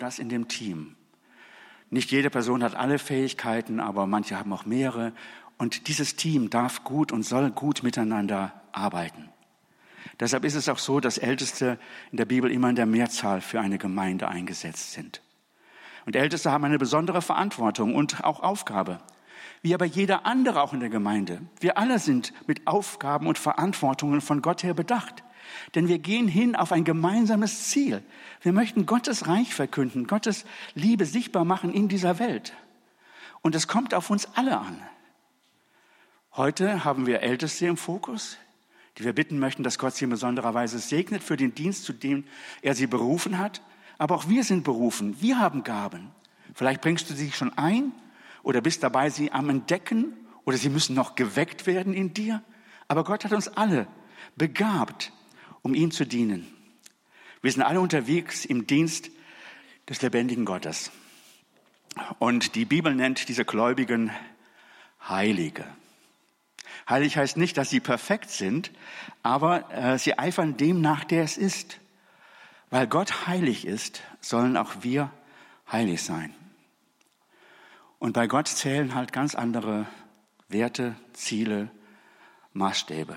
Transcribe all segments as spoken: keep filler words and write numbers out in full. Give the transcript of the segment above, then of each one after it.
das in dem Team. Nicht jede Person hat alle Fähigkeiten, aber manche haben auch mehrere. Und dieses Team darf gut und soll gut miteinander arbeiten. Deshalb ist es auch so, dass Älteste in der Bibel immer in der Mehrzahl für eine Gemeinde eingesetzt sind. Und Älteste haben eine besondere Verantwortung und auch Aufgabe. Wie aber jeder andere auch in der Gemeinde. Wir alle sind mit Aufgaben und Verantwortungen von Gott her bedacht. Denn wir gehen hin auf ein gemeinsames Ziel. Wir möchten Gottes Reich verkünden, Gottes Liebe sichtbar machen in dieser Welt. Und es kommt auf uns alle an. Heute haben wir Älteste im Fokus, die wir bitten möchten, dass Gott sie in besonderer Weise segnet für den Dienst, zu dem er sie berufen hat. Aber auch wir sind berufen, wir haben Gaben. Vielleicht bringst du sie schon ein oder bist dabei, sie am Entdecken oder sie müssen noch geweckt werden in dir. Aber Gott hat uns alle begabt, um ihm zu dienen. Wir sind alle unterwegs im Dienst des lebendigen Gottes. Und die Bibel nennt diese Gläubigen Heilige. Heilig heißt nicht, dass sie perfekt sind, aber äh, sie eifern dem nach, der es ist. Weil Gott heilig ist, sollen auch wir heilig sein. Und bei Gott zählen halt ganz andere Werte, Ziele, Maßstäbe.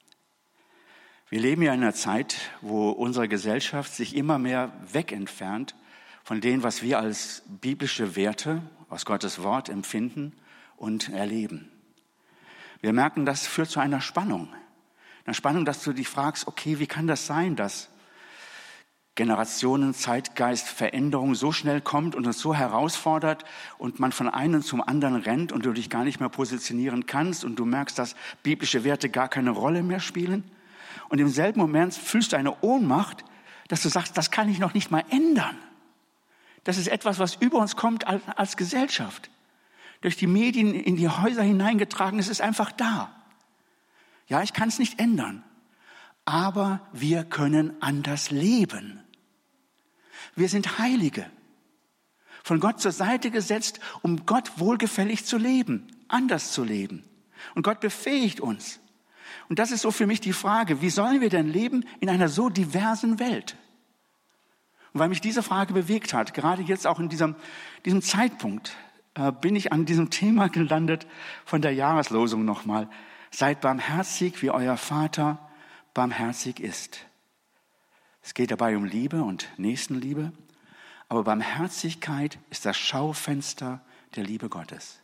Wir leben ja in einer Zeit, wo unsere Gesellschaft sich immer mehr wegentfernt von dem, was wir als biblische Werte aus Gottes Wort empfinden und erleben. Wir merken, das führt zu einer Spannung. Eine Spannung, dass du dich fragst, okay, wie kann das sein, dass Generationen, Zeitgeist, Veränderung so schnell kommt und uns so herausfordert und man von einem zum anderen rennt und du dich gar nicht mehr positionieren kannst und du merkst, dass biblische Werte gar keine Rolle mehr spielen. Und im selben Moment fühlst du eine Ohnmacht, dass du sagst, das kann ich noch nicht mal ändern. Das ist etwas, was über uns kommt als, als Gesellschaft. Durch die Medien in die Häuser hineingetragen, es ist einfach da. Ja, ich kann es nicht ändern. Aber wir können anders leben. Wir sind Heilige. Von Gott zur Seite gesetzt, um Gott wohlgefällig zu leben, anders zu leben. Und Gott befähigt uns. Und das ist so für mich die Frage, wie sollen wir denn leben in einer so diversen Welt? Und weil mich diese Frage bewegt hat, gerade jetzt auch in diesem, diesem Zeitpunkt, äh, bin ich an diesem Thema gelandet von der Jahreslosung nochmal. Seid barmherzig, wie euer Vater barmherzig ist. Es geht dabei um Liebe und Nächstenliebe, aber Barmherzigkeit ist das Schaufenster der Liebe Gottes.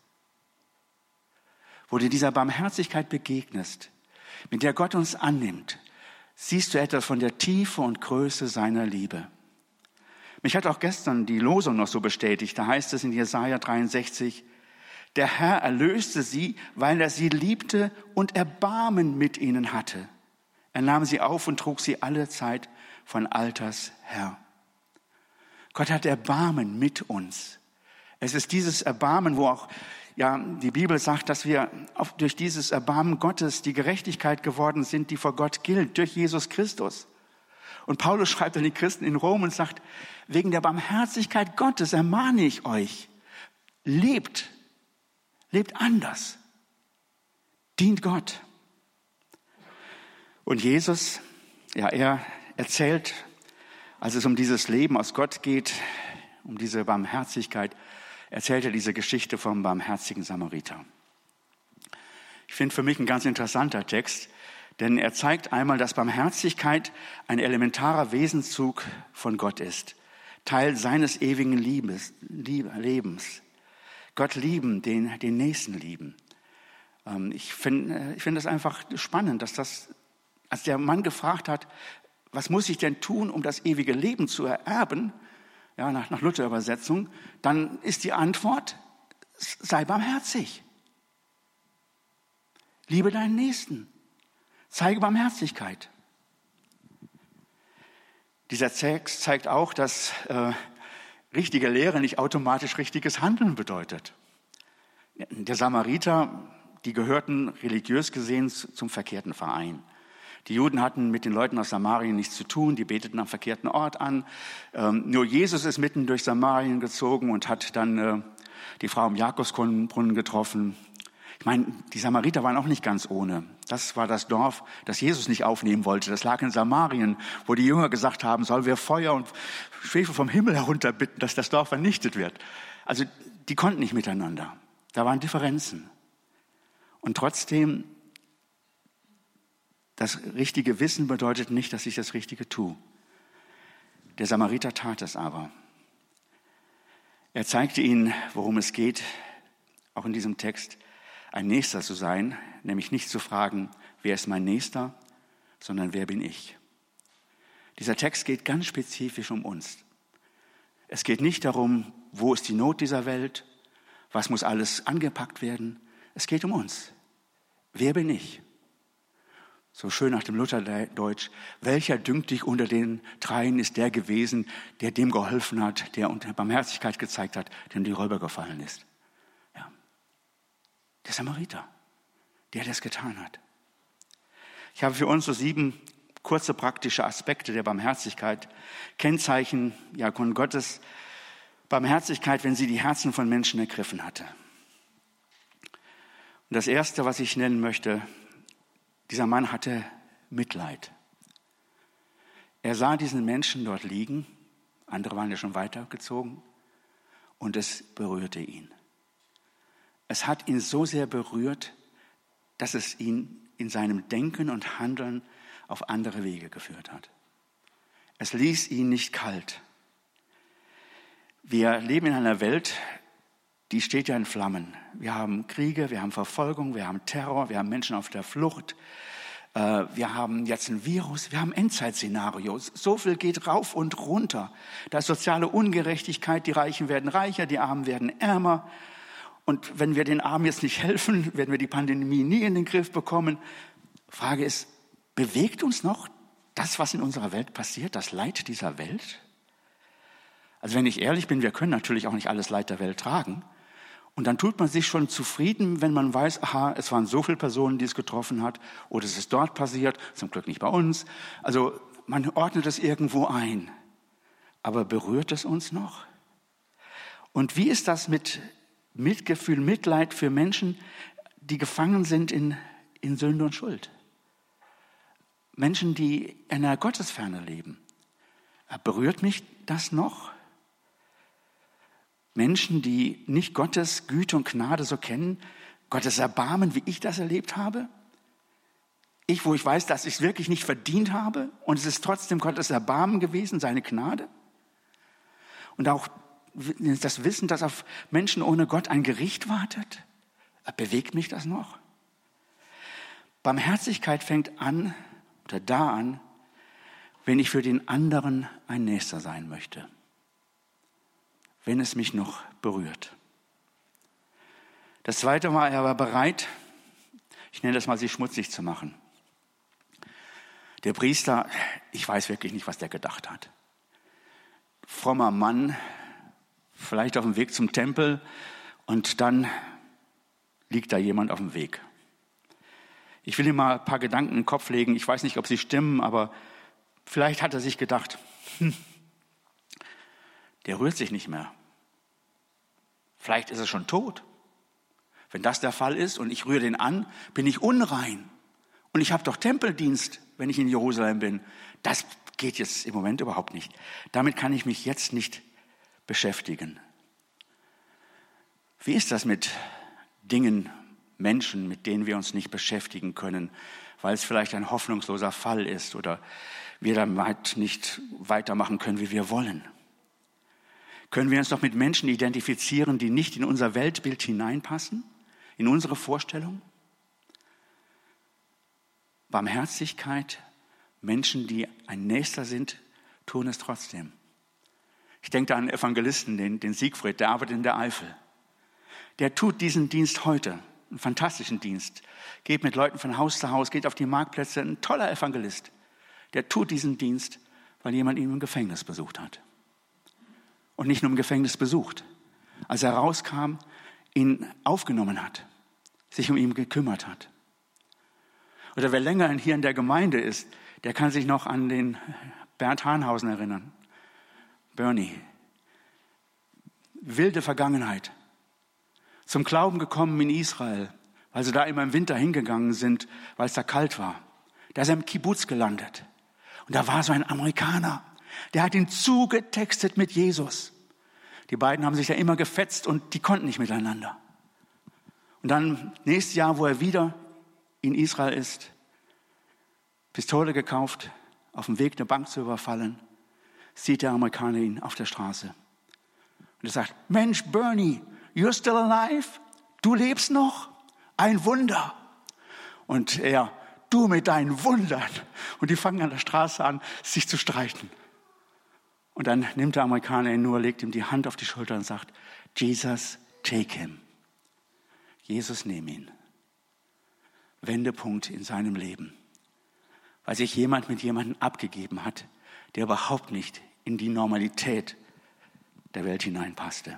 Wo du dieser Barmherzigkeit begegnest, mit der Gott uns annimmt, siehst du etwas von der Tiefe und Größe seiner Liebe. Mich hat auch gestern die Losung noch so bestätigt. Da heißt es in Jesaja dreiundsechzig, der Herr erlöste sie, weil er sie liebte und Erbarmen mit ihnen hatte. Er nahm sie auf und trug sie alle Zeit von Alters her. Gott hat Erbarmen mit uns. Es ist dieses Erbarmen, wo auch ja, die Bibel sagt, dass wir auf, durch dieses Erbarmen Gottes die Gerechtigkeit geworden sind, die vor Gott gilt, durch Jesus Christus. Und Paulus schreibt an die Christen in Rom und sagt, wegen der Barmherzigkeit Gottes ermahne ich euch, lebt, lebt anders, dient Gott. Und Jesus, ja, er erzählt, als es um dieses Leben aus Gott geht, um diese Barmherzigkeit, erzählt er diese Geschichte vom barmherzigen Samariter. Ich finde für mich ein ganz interessanter Text, denn er zeigt einmal, dass Barmherzigkeit ein elementarer Wesenszug von Gott ist, Teil seines ewigen Liebes, Lebens. Gott lieben, den, den Nächsten lieben. Ich finde ich finde das einfach spannend, dass das, als der Mann gefragt hat, was muss ich denn tun, um das ewige Leben zu ererben, ja, nach, nach Luther-Übersetzung, dann ist die Antwort, sei barmherzig. Liebe deinen Nächsten. Zeige Barmherzigkeit. Dieser Text zeigt auch, dass äh, richtige Lehre nicht automatisch richtiges Handeln bedeutet. Der Samariter, die gehörten religiös gesehen zum verkehrten Verein. Die Juden hatten mit den Leuten aus Samarien nichts zu tun, die beteten am verkehrten Ort an. Ähm, nur Jesus ist mitten durch Samarien gezogen und hat dann äh, die Frau am Jakobsbrunnen getroffen. Ich Ich meine, die Samariter waren auch nicht ganz ohne. Das war das Dorf, das Jesus nicht aufnehmen wollte. Das lag in Samarien, wo die Jünger gesagt haben, sollen wir Feuer und Schwefel vom Himmel herunter bitten, dass das Dorf vernichtet wird. Also die konnten nicht miteinander. Da waren Differenzen. Und trotzdem, das richtige Wissen bedeutet nicht, dass ich das Richtige tue. Der Samariter tat es aber. Er zeigte ihnen, worum es geht, auch in diesem Text, ein Nächster zu sein, nämlich nicht zu fragen, wer ist mein Nächster, sondern wer bin ich. Dieser Text geht ganz spezifisch um uns. Es geht nicht darum, wo ist die Not dieser Welt, was muss alles angepackt werden. Es geht um uns. Wer bin ich? So schön nach dem Lutherdeutsch, welcher dünkt dich unter den dreien ist der gewesen, der dem geholfen hat, der unter Barmherzigkeit gezeigt hat, dem die Räuber gefallen ist. Ja. Der Samariter, der das getan hat. Ich habe für uns so sieben kurze praktische Aspekte der Barmherzigkeit, Kennzeichen ja, von Gottes Barmherzigkeit, wenn sie die Herzen von Menschen ergriffen hatte. Und das Erste, was ich nennen möchte, dieser Mann hatte Mitleid. Er sah diesen Menschen dort liegen, andere waren ja schon weitergezogen, und es berührte ihn. Es hat ihn so sehr berührt, dass es ihn in seinem Denken und Handeln auf andere Wege geführt hat. Es ließ ihn nicht kalt. Wir leben in einer Welt, die steht ja in Flammen. Wir haben Kriege, wir haben Verfolgung, wir haben Terror, wir haben Menschen auf der Flucht. Wir haben jetzt ein Virus, wir haben Endzeitszenarios. So viel geht rauf und runter. Da ist soziale Ungerechtigkeit, die Reichen werden reicher, die Armen werden ärmer. Und wenn wir den Armen jetzt nicht helfen, werden wir die Pandemie nie in den Griff bekommen. Frage ist, bewegt uns noch das, was in unserer Welt passiert, das Leid dieser Welt? Also wenn ich ehrlich bin, wir können natürlich auch nicht alles Leid der Welt tragen. Und dann tut man sich schon zufrieden, wenn man weiß, aha, es waren so viele Personen, die es getroffen hat, oder es ist dort passiert, zum Glück nicht bei uns. Also man ordnet es irgendwo ein. Aber berührt es uns noch? Und wie ist das mit Mitgefühl, Mitleid für Menschen, die gefangen sind in, in Sünde und Schuld? Menschen, die in einer Gottesferne leben. Berührt mich das noch? Menschen, die nicht Gottes Güte und Gnade so kennen, Gottes Erbarmen, wie ich das erlebt habe. Ich, wo ich weiß, dass ich es wirklich nicht verdient habe und es ist trotzdem Gottes Erbarmen gewesen, seine Gnade. Und auch das Wissen, dass auf Menschen ohne Gott ein Gericht wartet, bewegt mich das noch? Barmherzigkeit fängt an, oder da an, wenn ich für den anderen ein Nächster sein möchte. Wenn es mich noch berührt. Das Zweite war, er war bereit, ich nenne das mal, sich schmutzig zu machen. Der Priester, ich weiß wirklich nicht, was der gedacht hat. Frommer Mann, vielleicht auf dem Weg zum Tempel und dann liegt da jemand auf dem Weg. Ich will ihm mal ein paar Gedanken in den Kopf legen, ich weiß nicht, ob sie stimmen, aber vielleicht hat er sich gedacht, hm, der rührt sich nicht mehr. Vielleicht ist er schon tot. Wenn das der Fall ist und ich rühre den an, bin ich unrein. Und ich habe doch Tempeldienst, wenn ich in Jerusalem bin. Das geht jetzt im Moment überhaupt nicht. Damit kann ich mich jetzt nicht beschäftigen. Wie ist das mit Dingen, Menschen, mit denen wir uns nicht beschäftigen können, weil es vielleicht ein hoffnungsloser Fall ist oder wir damit nicht weitermachen können, wie wir wollen? Können wir uns doch mit Menschen identifizieren, die nicht in unser Weltbild hineinpassen, in unsere Vorstellung? Barmherzigkeit, Menschen, die ein Nächster sind, tun es trotzdem. Ich denke da an einen Evangelisten, den, den Siegfried, der arbeitet in der Eifel. Der tut diesen Dienst heute, einen fantastischen Dienst. Geht mit Leuten von Haus zu Haus, geht auf die Marktplätze, ein toller Evangelist. Der tut diesen Dienst, weil jemand ihn im Gefängnis besucht hat. Und nicht nur im Gefängnis besucht. Als er rauskam, ihn aufgenommen hat, sich um ihn gekümmert hat. Oder wer länger hier in der Gemeinde ist, der kann sich noch an den Bernd Hahnhausen erinnern. Bernie. Wilde Vergangenheit. Zum Glauben gekommen in Israel. weil sie da immer im Winter hingegangen sind, weil es da kalt war. Da ist er im Kibbutz gelandet. Und da war so ein Amerikaner, der hat ihn zugetextet mit Jesus. Die beiden haben sich ja immer gefetzt und die konnten nicht miteinander. Und dann nächstes Jahr, wo er wieder in Israel ist, Pistole gekauft, auf dem Weg eine Bank zu überfallen, sieht der Amerikaner ihn auf der Straße. Und er sagt, Mensch, Bernie, you're still alive? Du lebst noch? Ein Wunder. Und er, du mit deinen Wundern. Und die fangen an der Straße an, sich zu streiten. Und dann nimmt der Amerikaner ihn nur, legt ihm die Hand auf die Schulter und sagt, Jesus, take him. Jesus, nimm ihn. Wendepunkt in seinem Leben. Weil sich jemand mit jemandem abgegeben hat, der überhaupt nicht in die Normalität der Welt hineinpasste.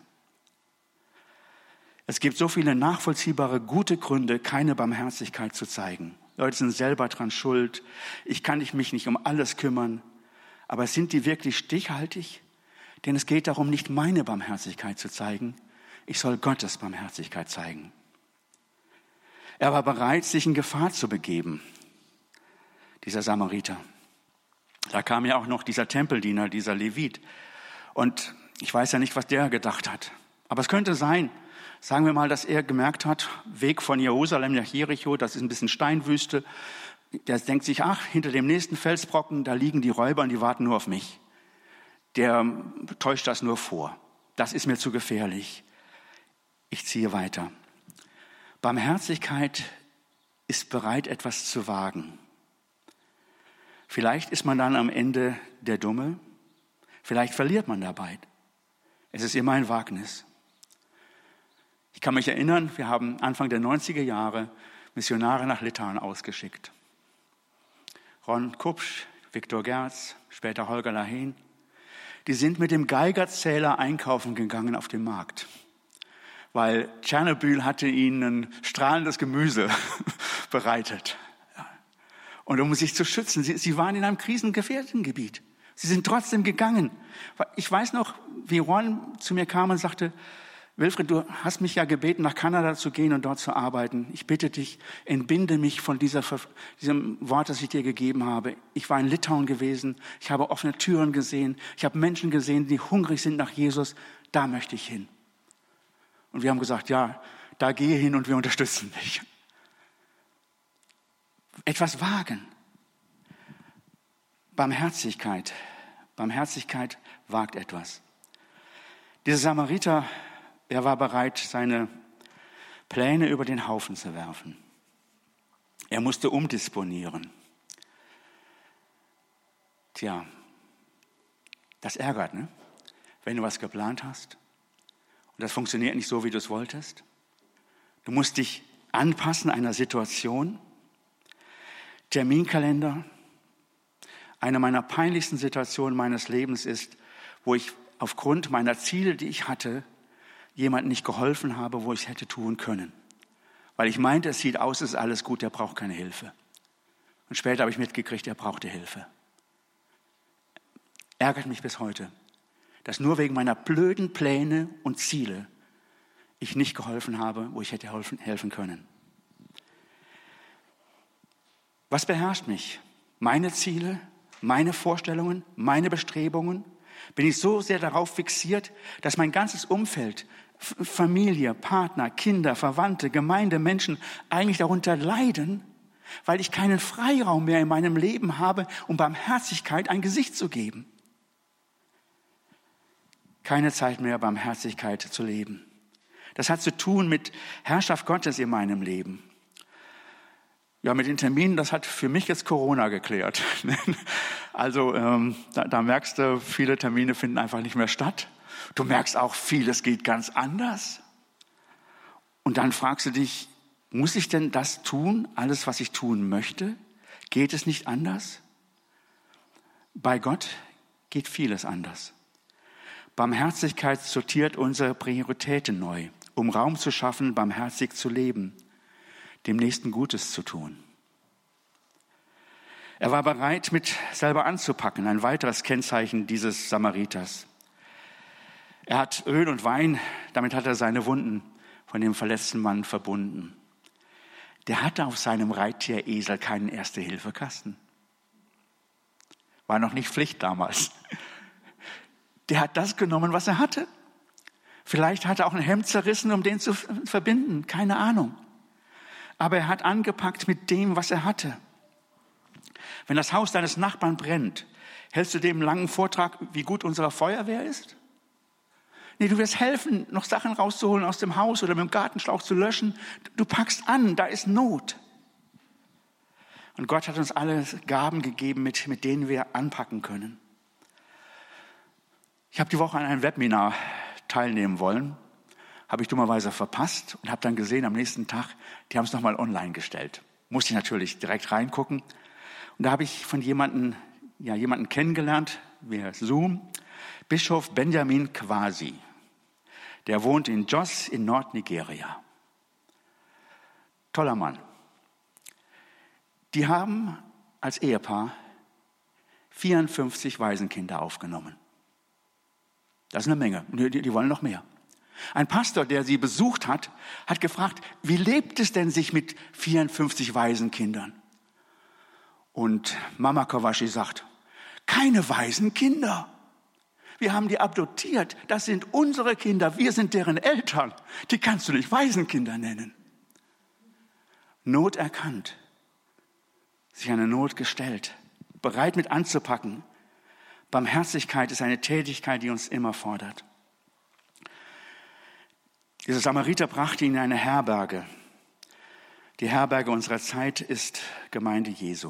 Es gibt so viele nachvollziehbare, gute Gründe, keine Barmherzigkeit zu zeigen. Leute sind selber dran schuld. Ich kann mich nicht um alles kümmern. Aber sind die wirklich stichhaltig? Denn es geht darum, nicht meine Barmherzigkeit zu zeigen. Ich soll Gottes Barmherzigkeit zeigen. Er war bereit, sich in Gefahr zu begeben, dieser Samariter. Da kam ja auch noch dieser Tempeldiener, dieser Levit. Und ich weiß ja nicht, was der gedacht hat. Aber es könnte sein, sagen wir mal, dass er gemerkt hat, Weg von Jerusalem nach Jericho, das ist ein bisschen Steinwüste. Der denkt sich, ach, hinter dem nächsten Felsbrocken, da liegen die Räuber und die warten nur auf mich. Der täuscht das nur vor. Das ist mir zu gefährlich. Ich ziehe weiter. Barmherzigkeit ist bereit, etwas zu wagen. Vielleicht ist man dann am Ende der Dumme. Vielleicht verliert man dabei. Es ist immer ein Wagnis. Ich kann mich erinnern, wir haben Anfang der neunziger Jahre Missionare nach Litauen ausgeschickt. Ron Kupsch, Viktor Gerz, später Holger Lahén. Die sind mit dem Geigerzähler einkaufen gegangen auf dem Markt. Weil Tschernobyl hatte ihnen strahlendes Gemüse bereitet. Und um sich zu schützen, sie, sie waren in einem krisengefährdeten Gebiet. Sie sind trotzdem gegangen. Ich weiß noch, wie Ron zu mir kam und sagte, Wilfried, du hast mich ja gebeten, nach Kanada zu gehen und dort zu arbeiten. Ich bitte dich, entbinde mich von dieser, diesem Wort, das ich dir gegeben habe. Ich war in Litauen gewesen, ich habe offene Türen gesehen, ich habe Menschen gesehen, die hungrig sind nach Jesus. Da möchte ich hin. Und wir haben gesagt, ja, da gehe hin und wir unterstützen dich. Etwas wagen. Barmherzigkeit. Barmherzigkeit wagt etwas. Dieser Samariter, er war bereit, seine Pläne über den Haufen zu werfen. Er musste umdisponieren. Tja, das ärgert, ne? Wenn du was geplant hast und das funktioniert nicht so, wie du es wolltest. Du musst dich anpassen einer Situation. Terminkalender. Eine meiner peinlichsten Situationen meines Lebens ist, wo ich aufgrund meiner Ziele, die ich hatte, jemandem nicht geholfen habe, wo ich es hätte tun können. Weil ich meinte, es sieht aus, es ist alles gut, der braucht keine Hilfe. Und später habe ich mitgekriegt, er brauchte Hilfe. Ärgert mich bis heute, dass nur wegen meiner blöden Pläne und Ziele ich nicht geholfen habe, wo ich hätte helfen, helfen können. Was beherrscht mich? Meine Ziele, meine Vorstellungen, meine Bestrebungen? Bin ich so sehr darauf fixiert, dass mein ganzes Umfeld, Familie, Partner, Kinder, Verwandte, Gemeinde, Menschen eigentlich darunter leiden, weil ich keinen Freiraum mehr in meinem Leben habe, um Barmherzigkeit ein Gesicht zu geben? Keine Zeit mehr, Barmherzigkeit zu leben. Das hat zu tun mit Herrschaft Gottes in meinem Leben. Ja, mit den Terminen, das hat für mich jetzt Corona geklärt. Also ähm, da, da merkst du, viele Termine finden einfach nicht mehr statt. Du merkst auch, vieles geht ganz anders. Und dann fragst du dich, muss ich denn das tun, alles, was ich tun möchte? Geht es nicht anders? Bei Gott geht vieles anders. Barmherzigkeit sortiert unsere Prioritäten neu, um Raum zu schaffen, barmherzig zu leben, dem Nächsten Gutes zu tun. Er war bereit, mit selber anzupacken, ein weiteres Kennzeichen dieses Samariters. Er hat Öl und Wein, damit hat er seine Wunden von dem verletzten Mann verbunden. der hatte auf seinem Reittieresel keinen Erste-Hilfe-Kasten. War noch nicht Pflicht damals. Der hat das genommen, was er hatte. Vielleicht hat er auch ein Hemd zerrissen, um den zu verbinden. Keine Ahnung. Aber er hat angepackt mit dem, was er hatte. Wenn das Haus deines Nachbarn brennt, hältst du dem einen langen Vortrag, wie gut unsere Feuerwehr ist? Nee, du wirst helfen, noch Sachen rauszuholen aus dem Haus oder mit dem Gartenschlauch zu löschen. Du packst an, da ist Not. Und Gott hat uns alle Gaben gegeben, mit, mit denen wir anpacken können. Ich habe die Woche an einem Webinar teilnehmen wollen, habe ich dummerweise verpasst und habe dann gesehen, am nächsten Tag, die haben es nochmal online gestellt. Musste ich natürlich direkt reingucken. Und da habe ich von jemandem, ja, jemanden kennengelernt, via Zoom, Bischof Benjamin Kwasi. Der wohnt in Jos in Nordnigeria. Toller Mann. Die haben als Ehepaar vierundfünfzig Waisenkinder aufgenommen. Das ist eine Menge. Die, die wollen noch mehr. Ein Pastor, der sie besucht hat, hat gefragt, wie lebt es denn sich mit vierundfünfzig Waisenkindern? Und Mama Kawashi sagt, keine Waisenkinder. Wir haben die adoptiert. Das sind unsere Kinder. Wir sind deren Eltern. Die kannst du nicht Waisenkinder nennen. Not erkannt. Sich eine Not gestellt. Bereit mit anzupacken. Barmherzigkeit ist eine Tätigkeit, die uns immer fordert. Dieser Samariter brachte ihn in eine Herberge. Die Herberge unserer Zeit ist Gemeinde Jesu.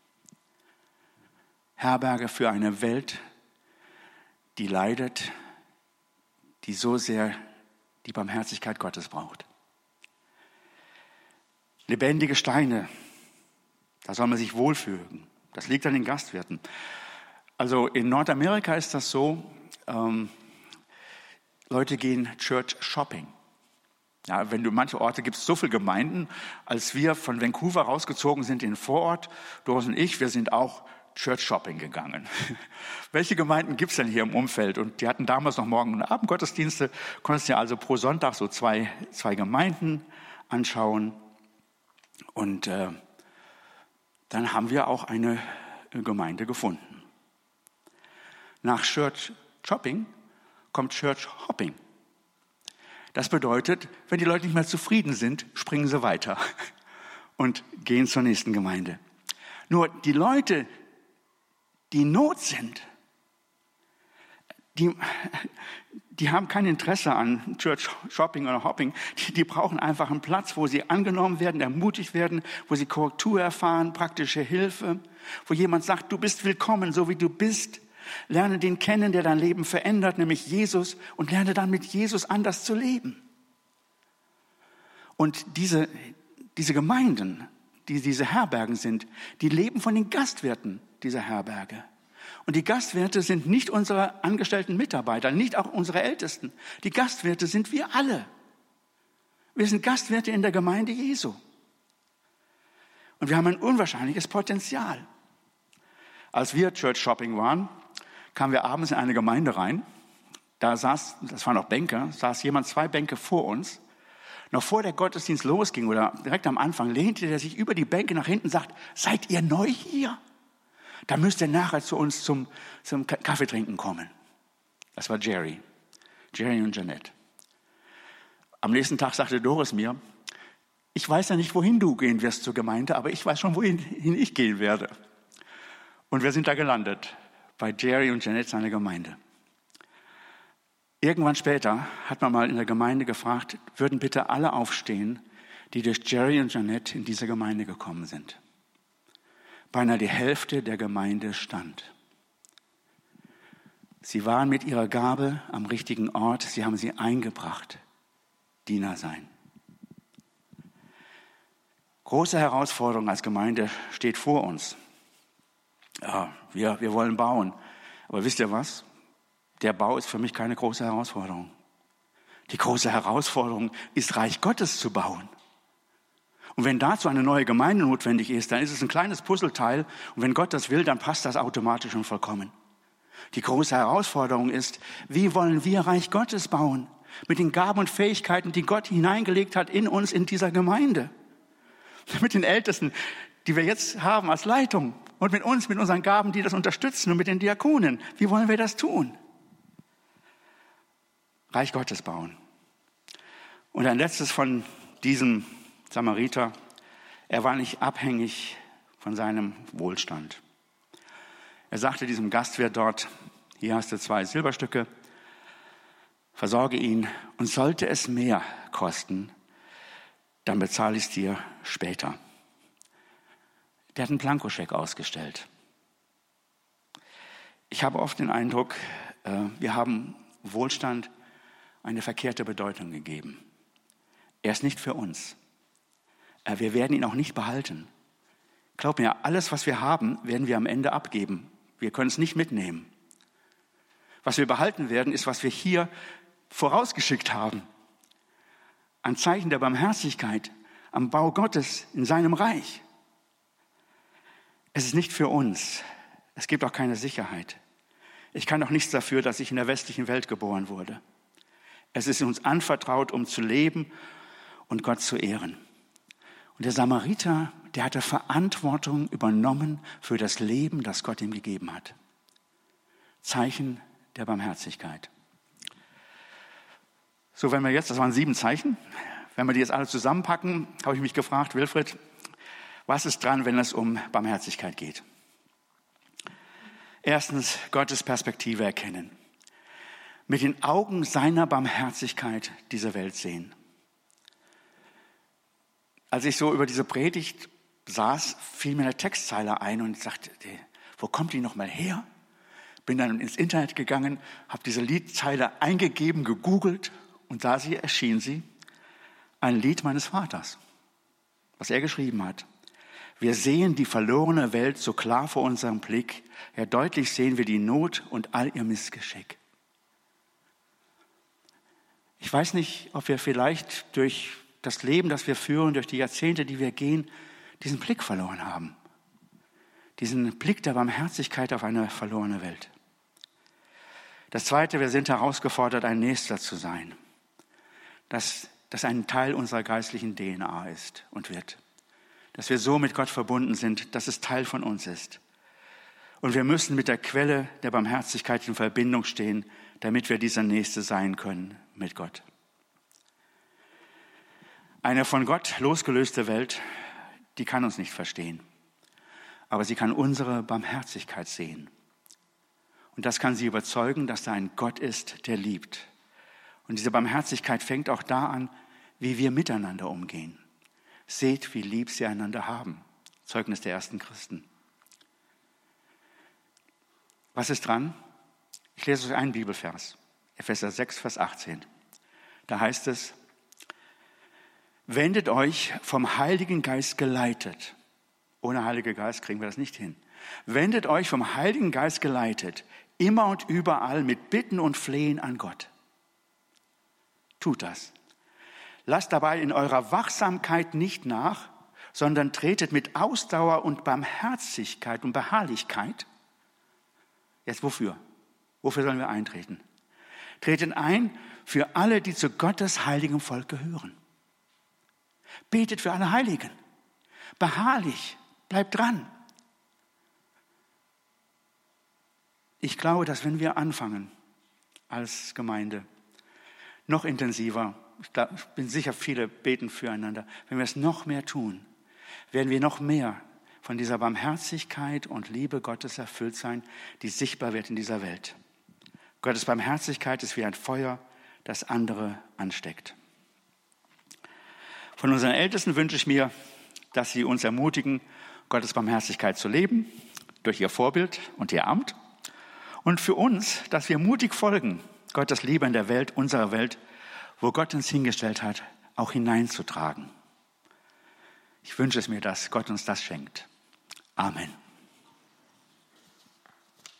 Herberge für eine Welt, die leidet, die so sehr die Barmherzigkeit Gottes braucht. Lebendige Steine, da soll man sich wohlfühlen. Das liegt an den Gastwirten. Also in Nordamerika ist das so, ähm, Leute gehen Church Shopping. Ja, wenn du manche Orte gibt es so viele Gemeinden, als wir von Vancouver rausgezogen sind in den Vorort, Doris und ich, wir sind auch Church Shopping gegangen. Welche Gemeinden gibt es denn hier im Umfeld? Und die hatten damals noch Morgen- und Abendgottesdienste, konntest dir also pro Sonntag so zwei, zwei Gemeinden anschauen. Und äh, dann haben wir auch eine Gemeinde gefunden. Nach Church Shopping kommt Church Hopping. Das bedeutet, wenn die Leute nicht mehr zufrieden sind, springen sie weiter und gehen zur nächsten Gemeinde. Nur die Leute, die in Not sind, die, die haben kein Interesse an Church Shopping oder Hopping. Die, die brauchen einfach einen Platz, wo sie angenommen werden, ermutigt werden, wo sie Korrektur erfahren, praktische Hilfe, wo jemand sagt, du bist willkommen, so wie du bist. Lerne den kennen, der dein Leben verändert, nämlich Jesus, und lerne dann mit Jesus anders zu leben. Und diese, diese Gemeinden, die diese Herbergen sind, die leben von den Gastwirten dieser Herberge. Und die Gastwirte sind nicht unsere angestellten Mitarbeiter, nicht auch unsere Ältesten. Die Gastwirte sind wir alle. Wir sind Gastwirte in der Gemeinde Jesu. Und wir haben ein unwahrscheinliches Potenzial. Als wir Church Shopping waren, kamen wir abends in eine Gemeinde rein. Da saß, das waren noch Bänke, saß jemand zwei Bänke vor uns. Noch vor der Gottesdienst losging oder direkt am Anfang lehnte er sich über die Bänke nach hinten und sagt, seid ihr neu hier? Da müsst ihr nachher zu uns zum, zum Kaffee trinken kommen. Das war Jerry. Jerry und Jeanette. Am nächsten Tag sagte Doris mir, ich weiß ja nicht, wohin du gehen wirst zur Gemeinde, aber ich weiß schon, wohin ich gehen werde. Und wir sind da gelandet, bei Jerry und Jeanette seiner Gemeinde. Irgendwann später hat man mal in der Gemeinde gefragt, würden bitte alle aufstehen, die durch Jerry und Jeanette in diese Gemeinde gekommen sind. Beinahe die Hälfte der Gemeinde stand. Sie waren mit ihrer Gabe am richtigen Ort, sie haben sie eingebracht. Diener sein. Große Herausforderung als Gemeinde steht vor uns. Ja, wir, wir wollen bauen. Aber wisst ihr was? Der Bau ist für mich keine große Herausforderung. Die große Herausforderung ist, Reich Gottes zu bauen. Und wenn dazu eine neue Gemeinde notwendig ist, dann ist es ein kleines Puzzleteil. Und wenn Gott das will, dann passt das automatisch und vollkommen. Die große Herausforderung ist, wie wollen wir Reich Gottes bauen? Mit den Gaben und Fähigkeiten, die Gott hineingelegt hat in uns, in dieser Gemeinde. mit den Ältesten, die wir jetzt haben als Leitung und mit uns, mit unseren Gaben, die das unterstützen und mit den Diakonen. Wie wollen wir das tun? Reich Gottes bauen. Und ein letztes von diesem Samariter. Er war nicht abhängig von seinem Wohlstand. Er sagte diesem Gastwirt dort, hier hast du zwei Silberstücke, versorge ihn und sollte es mehr kosten, dann bezahle ich es dir später. Der hat einen Blankoscheck ausgestellt. Ich habe oft den Eindruck, wir haben Wohlstand eine verkehrte Bedeutung gegeben. Er ist nicht für uns. Wir werden ihn auch nicht behalten. Glaub mir, alles, was wir haben, werden wir am Ende abgeben. Wir können es nicht mitnehmen. Was wir behalten werden, ist, was wir hier vorausgeschickt haben. Ein Zeichen der Barmherzigkeit am Bau Gottes in seinem Reich. Es ist nicht für uns. Es gibt auch keine Sicherheit. Ich kann auch nichts dafür, dass ich in der westlichen Welt geboren wurde. Es ist uns anvertraut, um zu leben und Gott zu ehren. Und der Samariter, der hatte Verantwortung übernommen für das Leben, das Gott ihm gegeben hat. Zeichen der Barmherzigkeit. So, wenn wir jetzt, das waren sieben Zeichen, wenn wir die jetzt alle zusammenpacken, habe ich mich gefragt, Wilfried, was ist dran, wenn es um Barmherzigkeit geht? Erstens, Gottes Perspektive erkennen. Mit den Augen seiner Barmherzigkeit diese Welt sehen. Als ich so über diese Predigt saß, fiel mir eine Textzeile ein und sagte, wo kommt die nochmal her? Bin dann ins Internet gegangen, habe diese Liedzeile eingegeben, gegoogelt und da sie erschien sie, ein Lied meines Vaters, was er geschrieben hat. Wir sehen die verlorene Welt so klar vor unserem Blick, ja deutlich sehen wir die Not und all ihr Missgeschick. Ich weiß nicht, ob wir vielleicht durch das Leben, das wir führen, durch die Jahrzehnte, die wir gehen, diesen Blick verloren haben. Diesen Blick der Barmherzigkeit auf eine verlorene Welt. Das Zweite, wir sind herausgefordert, ein Nächster zu sein. Dass das ein Teil unserer geistlichen D N A ist und wird. Dass wir so mit Gott verbunden sind, dass es Teil von uns ist. Und wir müssen mit der Quelle der Barmherzigkeit in Verbindung stehen, damit wir dieser Nächste sein können mit Gott. Eine von Gott losgelöste Welt, die kann uns nicht verstehen. Aber sie kann unsere Barmherzigkeit sehen. Und das kann sie überzeugen, dass da ein Gott ist, der liebt. Und diese Barmherzigkeit fängt auch da an, wie wir miteinander umgehen. Seht, wie lieb sie einander haben. Zeugnis der ersten Christen. Was ist dran? Ich lese euch einen Bibelvers. Epheser sechs, Vers achtzehn. Da heißt es, wendet euch vom Heiligen Geist geleitet. Ohne Heiligen Geist kriegen wir das nicht hin. Wendet euch vom Heiligen Geist geleitet, immer und überall mit Bitten und Flehen an Gott. Tut das. Lasst dabei in eurer Wachsamkeit nicht nach, sondern tretet mit Ausdauer und Barmherzigkeit und Beharrlichkeit. Jetzt wofür? Wofür sollen wir eintreten? Treten ein für alle, die zu Gottes heiligem Volk gehören. Betet für alle Heiligen. Beharrlich. Bleibt dran. Ich glaube, dass wenn wir anfangen als Gemeinde, noch intensiver, ich, glaub, ich bin sicher, viele beten füreinander, wenn wir es noch mehr tun, werden wir noch mehr von dieser Barmherzigkeit und Liebe Gottes erfüllt sein, die sichtbar wird in dieser Welt. Gottes Barmherzigkeit ist wie ein Feuer, das andere ansteckt. Von unseren Ältesten wünsche ich mir, dass sie uns ermutigen, Gottes Barmherzigkeit zu leben, durch ihr Vorbild und ihr Amt. Und für uns, dass wir mutig folgen, Gottes Liebe in der Welt, unserer Welt, wo Gott uns hingestellt hat, auch hineinzutragen. Ich wünsche es mir, dass Gott uns das schenkt. Amen.